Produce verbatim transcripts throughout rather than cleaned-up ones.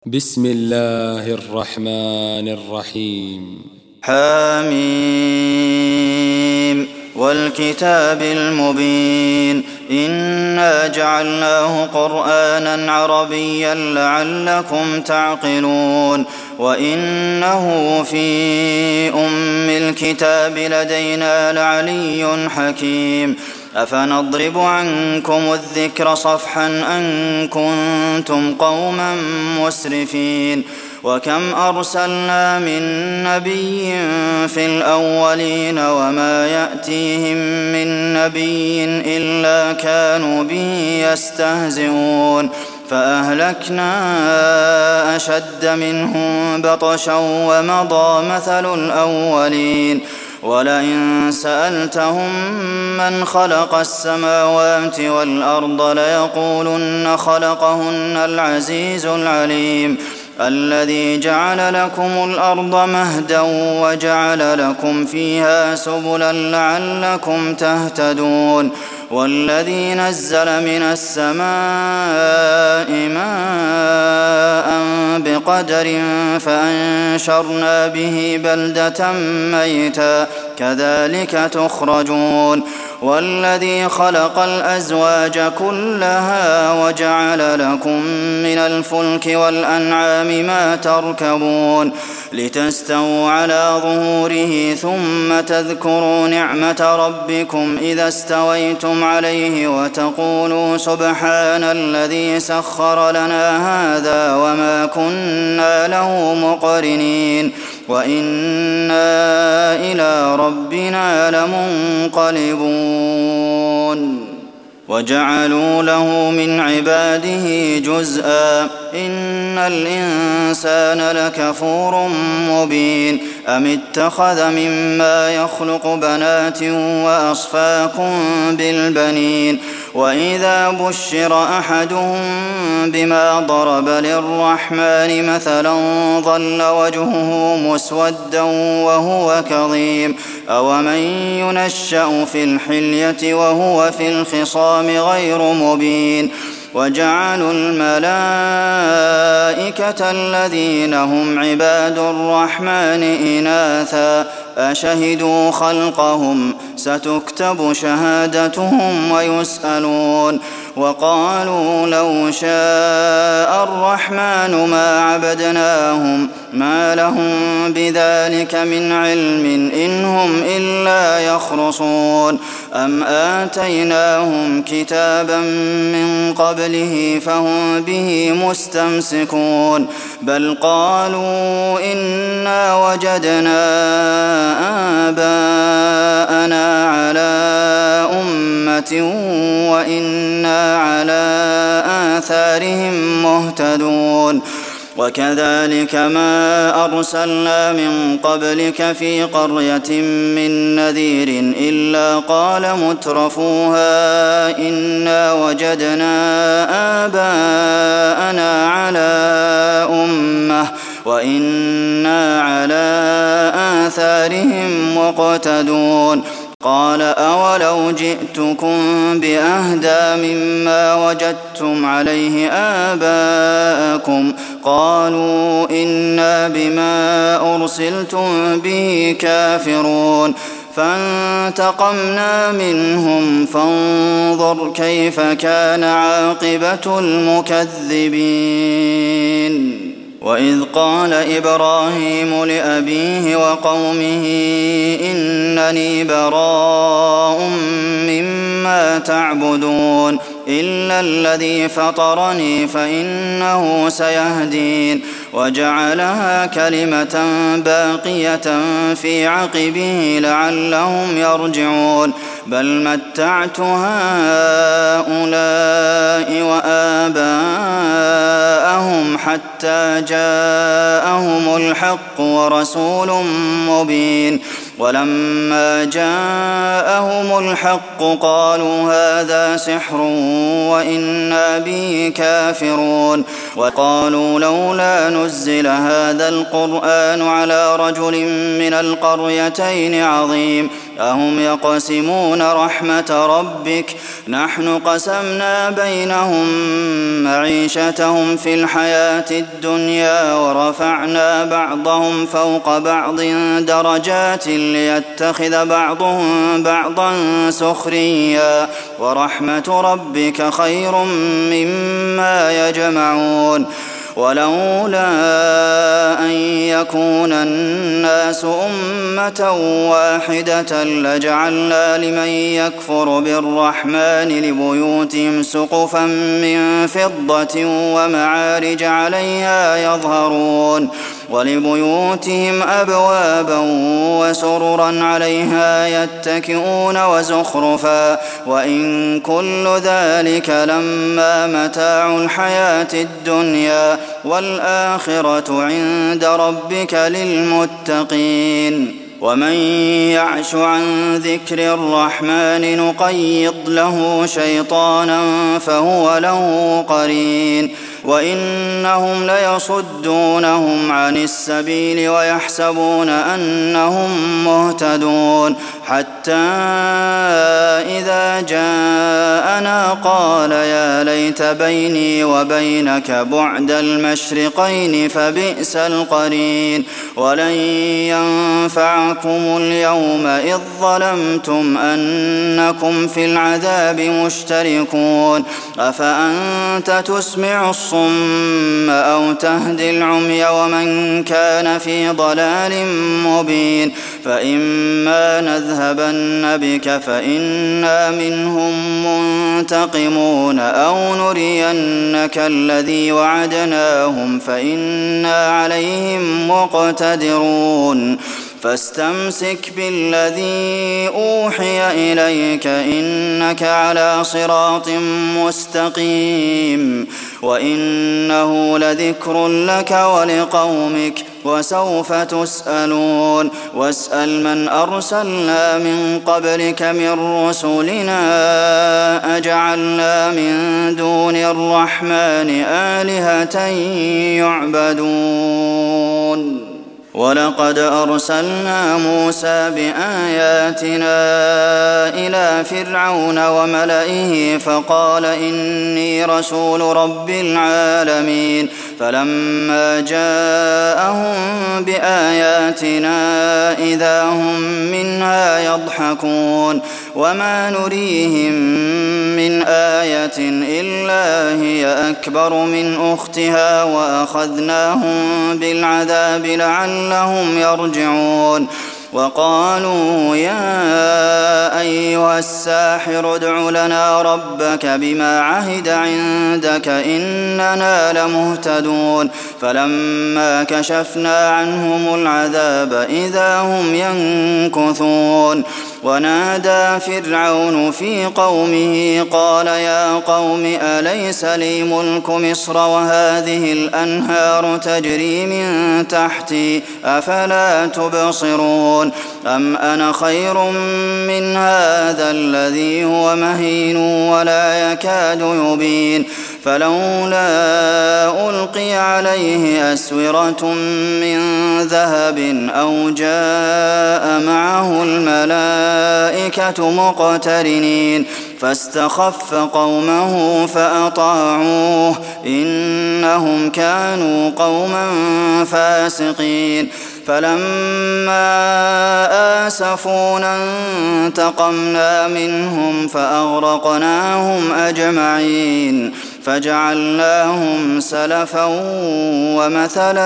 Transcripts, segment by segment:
بسم الله الرحمن الرحيم. حميم والكتاب المبين إنا جعلناه قرآنا عربيا لعلكم تعقلون وإنه في أم الكتاب لدينا لعلي حكيم أفنضرب عنكم الذكر صفحا أن كنتم قوما مسرفين وكم أرسلنا من نبي في الأولين وما يأتيهم من نبي إلا كانوا به يستهزئون فأهلكنا أشد منهم بطشا ومضى مثل الأولين ولئن سألتهم من خلق السماوات والأرض ليقولن خلقهن العزيز العليم الذي جعل لكم الأرض مهدا وجعل لكم فيها سبلا لعلكم تهتدون والذي نزل من السماء ماء بقدر فأنشرنا به بلدة ميتا كذلك تخرجون والذي خلق الأزواج كلها وجعل لكم من الفلك والأنعام ما تركبون لتستووا على ظهوره ثم تذكروا نعمة ربكم إذا استويتم عليه وتقولوا سبحان الذي سخر لنا هذا وما كنا له مقرنين وإنا إلى ربنا لمنقلبون وجعلوا له من عباده جزءا إن الإنسان لكفور مبين أم اتخذ مما يخلق بنات وأصفاكم بالبنين وإذا بشر أحدهم بما ضرب للرحمن مثلا ظل وجهه مسودا وهو كظيم أومن ينشأ في الحلية وهو في الخصام غير مبين وجعلوا الملائكة الذين هم عباد الرحمن إناثا أشهدوا خلقهم ستكتب شهادتهم ويسألون وقالوا لو شاء الرحمن ما عبدناهم ما لهم بذلك من علم إن هم إلا يخرصون أم آتيناهم كتابا من قبله فهم به مستمسكون بل قالوا إنا وجدنا آباءنا على أمة وإنا على آثارهم مهتدون وكذلك ما أرسلنا من قبلك في قرية من نذير إلا قال مترفوها إنا وجدنا آباءنا على أمة وإنا على آثارهم مقتدون قال أولو جئتكم بأهدى مما وجدتم عليه آباءكم قالوا إنا بما أرسلتم به كافرون فانتقمنا منهم فانظر كيف كان عاقبة المكذبين وإذ قال إبراهيم لأبيه وقومه إنني براء مما تعبدون إلا الذي فطرني فإنه سيهدين وجعلها كلمة باقية في عقبه لعلهم يرجعون بل متعت هؤلاء وآباءهم حتى جاءهم الحق ورسول مبين ولما جاءهم الحق قالوا هذا سحر وإنا به كافرون وقالوا لولا نزل هذا القرآن على رجل من القريتين عظيم أهم يقسمون رحمة ربك نحن قسمنا بينهم معيشتهم في الحياة الدنيا ورفعنا بعضهم فوق بعض درجات ليتخذ بعضهم بعضا سخريا ورحمة ربك خير مما يجمعون ولولا أن يكون الناس أمة واحدة لجعلنا لمن يكفر بالرحمن لبيوتهم سقفا من فضة ومعارج عليها يظهرون ولبيوتهم أبوابا وسررا عليها يتكئون وزخرفا وإن كل ذلك لما متاع الحياة الدنيا والآخرة عند ربك للمتقين ومن يعش عن ذكر الرحمن نقيض له شيطانا فهو له قرين وإنهم ليصدونهم عن السبيل ويحسبون أنهم مهتدون حتى إذا جاءنا قال يا ليت بيني وبينك بعد المشرقين فبئس القرين ولن ينفعكم اليوم إذ ظلمتم أنكم في العذاب مشتركون أفأنت تسمع الصم أو تهدي العمي ومن كان في ضلال مبين فإما نذهبن بك فإنا منهم منتقمون أو نرينك الذي وعدناهم فإنا عليهم مقتدرون فاستمسك بالذي أوحي إليك إنك على صراط مستقيم وإنه لذكر لك ولقومك وسوف تسألون واسأل من أرسلنا من قبلك من رسلنا أجعلنا من دون الرحمن آلهة يعبدون ولقد أرسلنا موسى بآياتنا إلى فرعون وملئه فقال إني رسول رب العالمين فلما جاءهم بآياتنا إذا هم منها يضحكون وما نريهم من آية إلا هي أكبر من أختها وأخذناهم بالعذاب لعلهم يرجعون وقالوا يا أيها الساحر ادع لنا ربك بما عهد عندك إننا لمهتدون فلما كشفنا عنهم العذاب إذا هم ينكثون ونادى فرعون في قومه قال يا قوم أليس لي ملك مصر وهذه الأنهار تجري من تحتي أفلا تبصرون أم أنا خير من هذا الذي هو مهين ولا يكاد يبين فلولا ألقي عليه أسورة من ذهب أو جاء معه الملائكة مقترنين فاستخف قومه فأطاعوه إنهم كانوا قوما فاسقين فلما آسفونا انتقمنا منهم فأغرقناهم أجمعين فجعلناهم سلفا ومثلا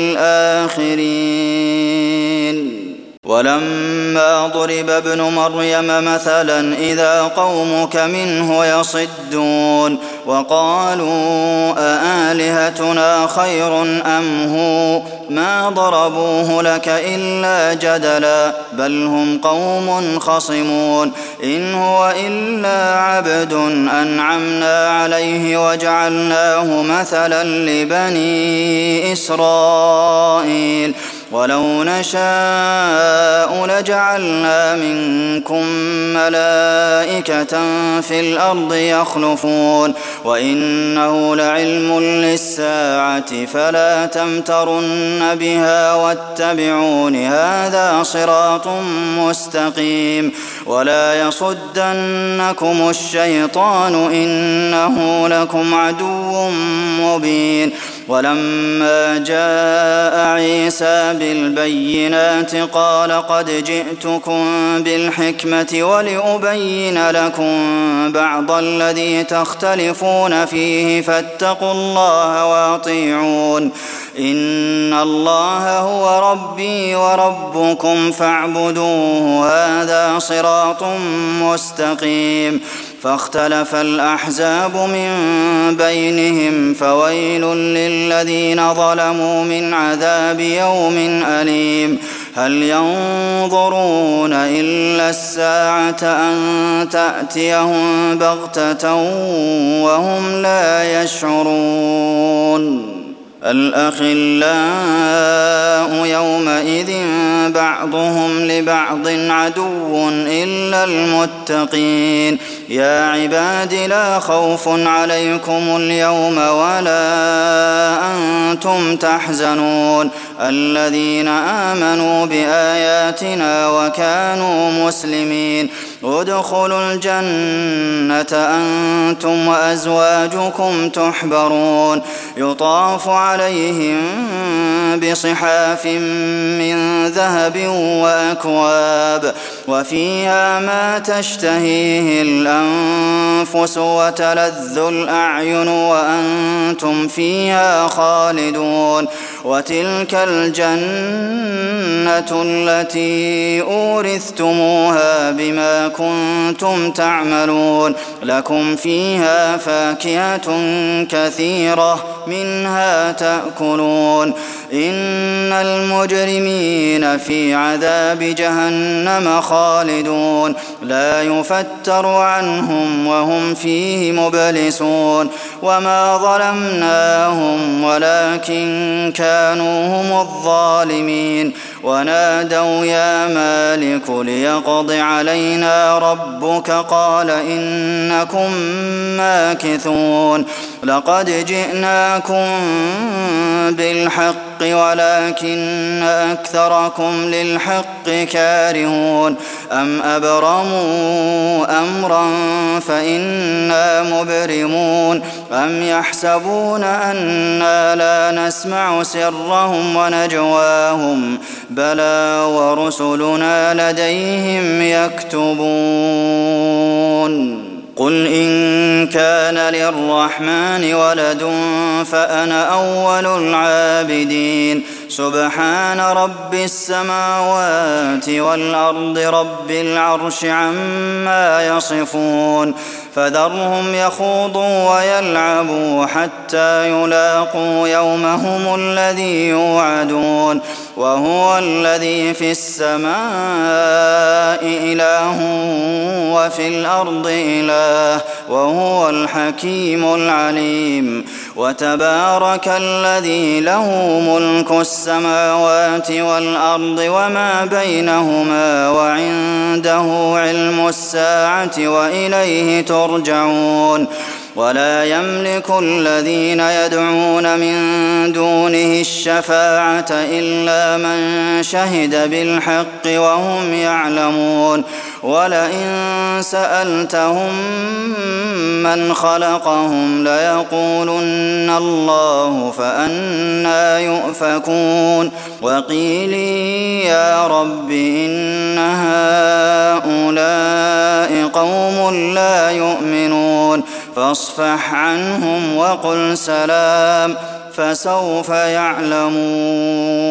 للآخرين ولما ضرب ابن مريم مثلا إذا قومك منه يصدون وقالوا أآلهتنا خير أم هو ما ضربوه لك إلا جدلا بل هم قوم خصمون إن هو إلا عبد أنعمنا عليه وجعلناه مثلا لبني إسرائيل ولو نشاء لجعلنا منكم ملائكة في الأرض يخلفون وإنه لعلم للساعة فلا تمترن بها واتبعون هذا صراط مستقيم ولا يصدنكم الشيطان إنه لكم عدو مبين ولما جاء عيسى بالبينات قال قد جئتكم بالحكمة ولأبين لكم بعض الذي تختلفون فيه فاتقوا الله وأطيعون إن الله هو ربي وربكم فاعبدوه هذا صراط مستقيم فاختلف الأحزاب من بينهم فويل للذين ظلموا من عذاب يوم أليم هل ينظرون إلا الساعة أن تأتيهم بغتة وهم لا يشعرون الأخلاء يومئذ بعضهم لبعض عدو إلا المتقين يا عباد لا خوف عليكم اليوم ولا أنتم تحزنون الذين آمنوا بآياتنا وكانوا مسلمين ادخلوا الجنة أنتم وأزواجكم تحبرون يطاف عليهم بصحاف من ذهب وأكواب وفيها ما تشتهيه الأنفس وتلذ الأعين وأنتم فيها خالدون وتلك الجنة التي أورثتموها بما كنتم تعملون لكم فيها فاكهة كثيرة منها تأكلون إن المجرمين في عذاب جهنم خالدون لا يفتر عنهم وهم فيه مبلسون وما ظلمناهم ولكن كانوا هم الظالمين ونادوا يا مالك ليقض علينا ربك قال إنكم ماكثون لقد جئناكم بالحق ولكن أكثركم للحق كارهون أم أبرموا أمرا فإنا مبرمون أم يحسبون أنا لا نسمع سرهم ونجواهم بلى ورسلنا لديهم يكتبون قل إن كان للرحمن ولد فأنا أول العابدين سبحان رب السماوات والأرض رب العرش عما يصفون فذرهم يخوضوا ويلعبوا حتى يلاقوا يومهم الذي يوعدون وهو الذي في السماء إله وفي الأرض إله وهو الحكيم العليم وتبارك الذي له ملك السماوات والأرض وما بينهما وعنده علم الساعة وإليه ترجعون ولا يملك الذين يدعون من دونه الشفاعة إلا من شهد بالحق وهم يعلمون ولئن سألتهم من خلقهم ليقولن الله فأنى يؤفكون وقيلي يا رب إن هؤلاء قوم لا يؤمنون فاصفح عنهم وقل سلام فسوف يعلمون